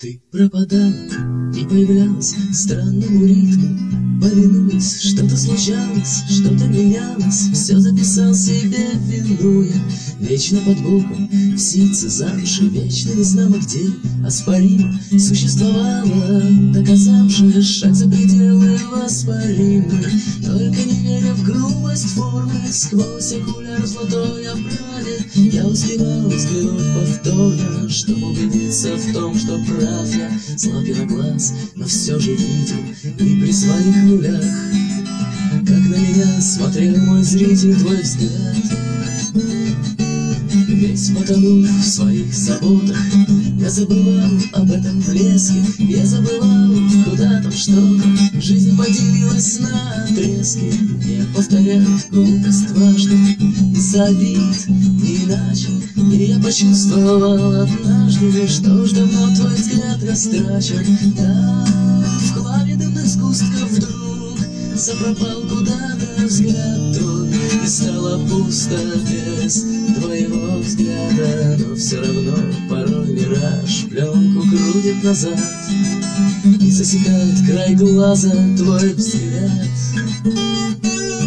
Ты пропадала и появлялась странному ритму, повинуясь, что-то случалось, что-то менялось. Все записал себе, винуя, вечно под боком, в ситце замши, вечно незнамо где, оспоримо существовала, доказавшая шаг за пределы воспаримы. Только не веря в грубость формы, сквозь окуляр в золотой оправе я успевал взглянуть повторно, чтобы убедиться в том, что прав я. Слаб я на глаз, но все же видел и при своих нулях, как на меня смотрел мой зритель, твой взгляд. Весь потонув в своих заботах, я забывал об этом блеске, я забывал, куда там, что там. Жизнь поделилась на отрезки, я повторял глупость дважды из-за обид, не иначе. И я почувствовал однажды, что уж давно твой взгляд растрачен. Да, в хламе дымных сгустков вдруг запропал куда-то взгляд твой, и стало пусто без твоего взгляда. Но все равно порой мираж пленку крутит назад и засекает край глаза твой взгляд.